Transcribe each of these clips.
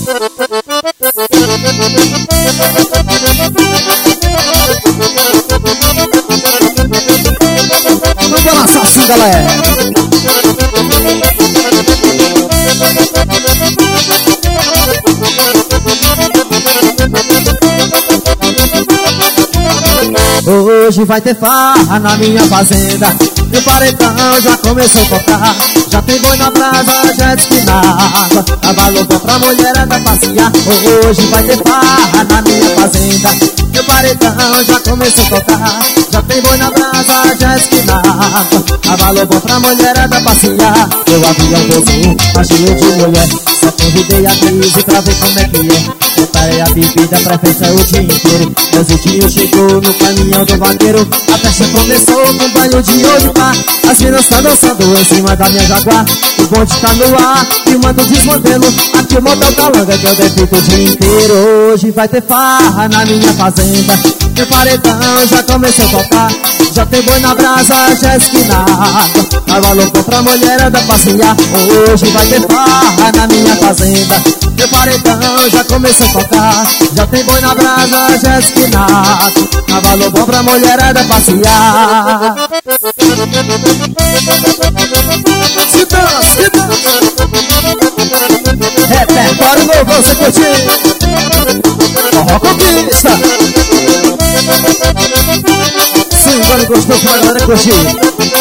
Manda lançar assim, galera. Hoje vai ter farra na minha fazenda. Meu paredão já começou a tocar. Já tem boi na brasa, jet ski na água. Cavalo bom pra mulherada passear. Hoje vai ter farra na minha fazenda. Meu paredão já começou a tocar. Já tem boi na brasa, jet ski na água. Cavalo bom pra mulherada passear. Eu avião pousou, tá cheio de mulher. Só convidei a crise pra ver como é que é. Preparei a bebida pra festa o dia inteiro. Meu Zidinho chegou no caminhão do vaqueiro. A festa começou com banho de ouro pá. As meninas tá dançando em cima da minha Jaguar. O bonde tá no ar, filmando o desmantelo. Aqui o motel Calanga que eu defeito o dia inteiro. Hoje vai ter farra na minha fazenda. Meu paredão já começou a tocar. Já tem boi na brasa, jet ski na água. Cavalo bom pra mulherada passear. Hoje vai ter farra na minha fazenda. Meu paredão já começou a tocar. Já tem boi na brasa, jet ski na água. Cavalo bom pra mulherada passear. Se dança, se dança. Repertório novo pra você curtir. Forró conquista. Sim, agora gostou pra galera curtir.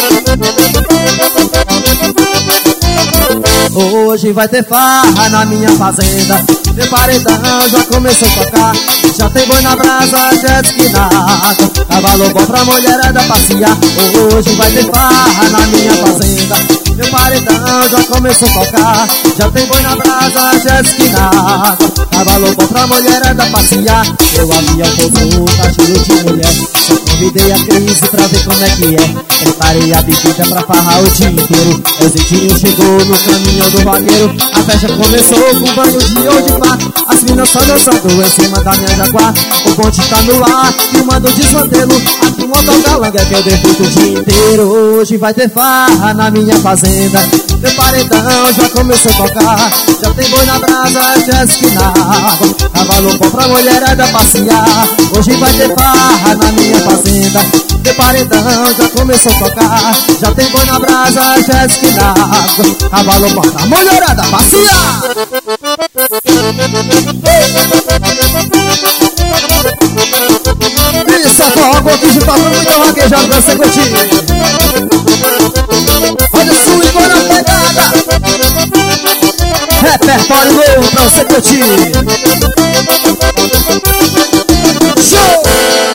Hoje vai ter farra na minha fazenda. Meu paredão já começou a tocar. Já tem boi na brasa, jet ski na água. Cavalo bom pra mulherada passear. Hoje vai ter farra na minha fazenda. Meu paredão já começou a tocar. Já tem boi na brasa, jet ski na água. Cavalo bom pra mulherada passear. Eu avião pousou, tá cheio de mulher. Só convidei a crise pra ver como é que é. Preparei a bebida pra farrar o dia inteiro. O Zidinho chegou no caminhão do vaqueiro. A festa começou com banho de ouro de pá. As minas só dançando em cima da minha Jaguar. O bonde tá no ar, filmando o desmantelo. Aqui o motel Calanga que eu defeito o dia inteiro. Hoje vai ter farra na minha fazenda. Meu paredão já começou a tocar. Já tem boi na brasa, jet ski na água. Cavalo bom pra mulherada passear. Hoje vai ter farra na minha fazenda. Meu paredão já começou a tocar. Já tem boi na brasa, jet ski na água. Cavalo bom pra mulherada passear. Isso é forró conquista, tá muito vaquejado pra você curtir. Olha o swing na pegada. Repertório novo pra você curtir. Show!